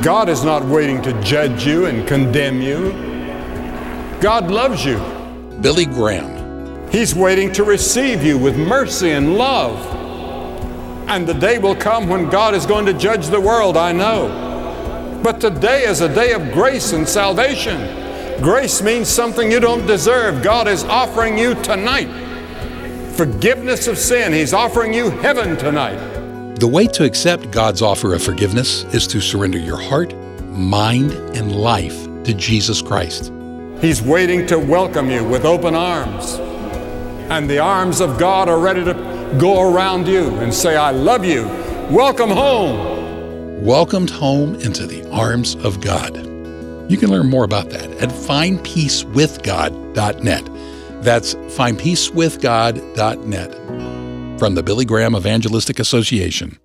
God is not waiting to judge you and condemn you. God loves you. Billy Graham. He's waiting to receive you with mercy and love. And the day will come when God is going to judge the world, I know. But today is a day of grace and salvation. Grace means something you don't deserve. God is offering you tonight forgiveness of sin. He's offering you heaven tonight. The way to accept God's offer of forgiveness is to surrender your heart, mind, and life to Jesus Christ. He's waiting to welcome you with open arms. And the arms of God are ready to go around you and say, I love you. Welcome home. Welcomed home into the arms of God. You can learn more about that at findpeacewithgod.net. That's findpeacewithgod.net. From the Billy Graham Evangelistic Association.